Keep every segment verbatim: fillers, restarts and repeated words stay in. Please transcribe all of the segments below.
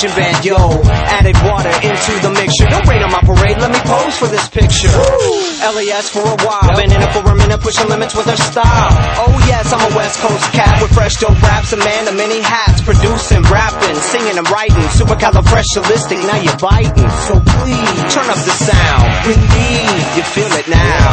marching band, yo. Added water into the mixture. Don't rain on my parade, let me pose for this picture. L A S for a while, been in it for a minute, pushing limits with her style. Oh yes, I'm a West Coast cat with fresh dope raps, a man of many hats. Producing, rapping, singing and writing, supercalifragilistic, now you're biting. So please, turn up the sound. Indeed, you feel it now.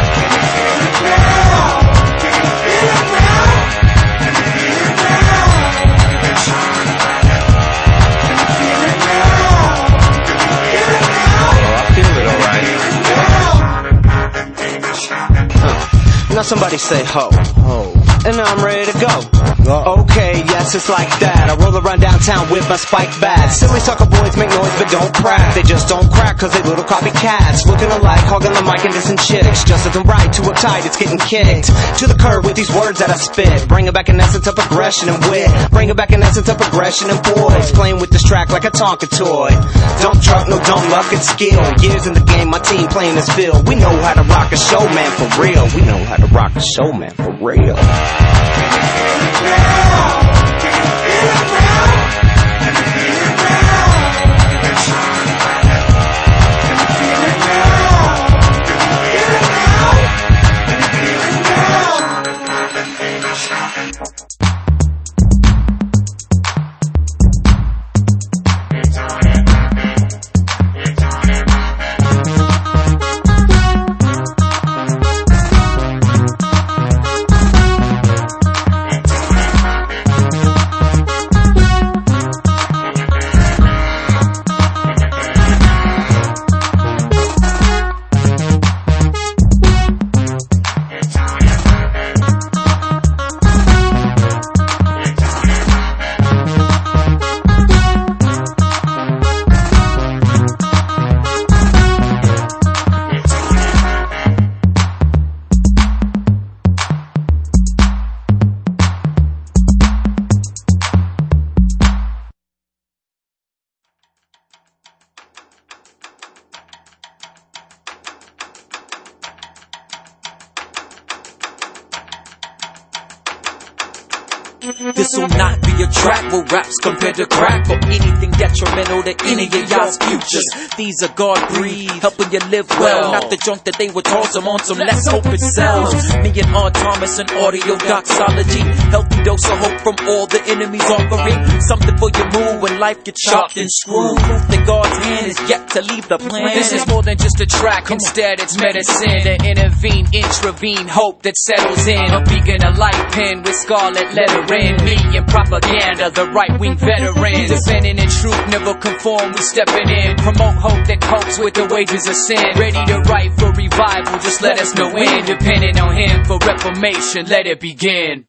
Now somebody say ho, ho, and now I'm ready to go. go. Okay, yes, it's like that. I roll around downtown with my spike bat. Silly sucker boys make noise but don't crack. They just don't crack cause they little copycats. Looking alike, hogging the mic and dissing chicks. Just isn't right, too uptight, it's getting kicked to the curb with these words that I spit. Bring it back an essence of aggression and wit. Bring it back an essence of aggression and poise. Playing with this track like a Tonka toy. Dump truck, no dumb luck and skill. Years in the game, my team playing this field. We know how to rock a show, man, for real. We know how to rock a show, man, for real. This'll not be a track where raps compared to crack or anything detrimental to any of y'all's futures. These are God-breathed, helping you live well, not the junk that they were toss them on some. Let's hope it sells. Me and R. Thomas and audio doxology, healthy dose of hope from all the enemies offering something for your mood when life gets chopped and screwed. Proof that God's hand is yet to leave the plan. This is more than just a track, instead it's medicine to intervene, intravene, hope that settles in. A beacon of light pen with scarlet lettering. Me and propaganda, the right-wing veterans, defending in truth, never conform, we stepping in. Promote hope that copes with the wages of sin. Ready to write for revival, just let us know when. Depending on him for reformation, let it begin.